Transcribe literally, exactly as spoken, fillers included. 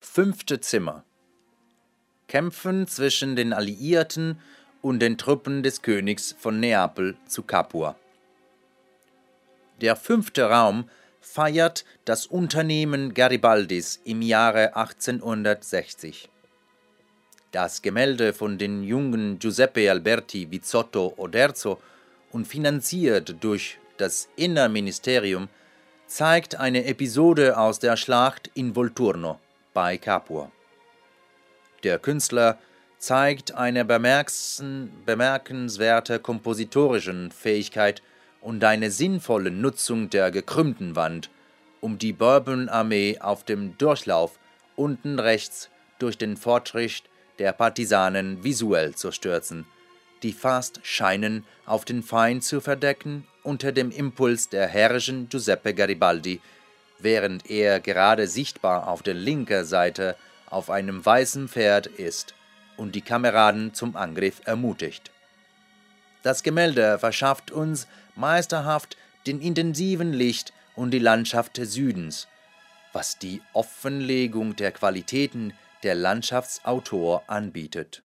Fünfte Zimmer. Kämpfen zwischen den Alliierten und den Truppen des Königs von Neapel zu Capua. Der fünfte Raum feiert das Unternehmen Garibaldis im Jahre achtzehnhundertsechzig. Das Gemälde von den jungen Giuseppe Alberti Vizzotto Oderzo und finanziert durch das Innenministerium zeigt eine Episode aus der Schlacht in Volturno bei Capua. Der Künstler zeigt eine bemerkenswerte kompositorische Fähigkeit und eine sinnvolle Nutzung der gekrümmten Wand, um die Bourbon-Armee auf dem Durchlauf unten rechts durch den Fortschritt der Partisanen visuell zu stürzen, die fast scheinen, auf den Feind zu verdecken unter dem Impuls der herrischen Giuseppe Garibaldi, während er gerade sichtbar auf der linken Seite auf einem weißen Pferd ist und die Kameraden zum Angriff ermutigt. Das Gemälde verschafft uns meisterhaft den intensiven Licht und die Landschaft des Südens, was die Offenlegung der Qualitäten der Landschaftsautor anbietet.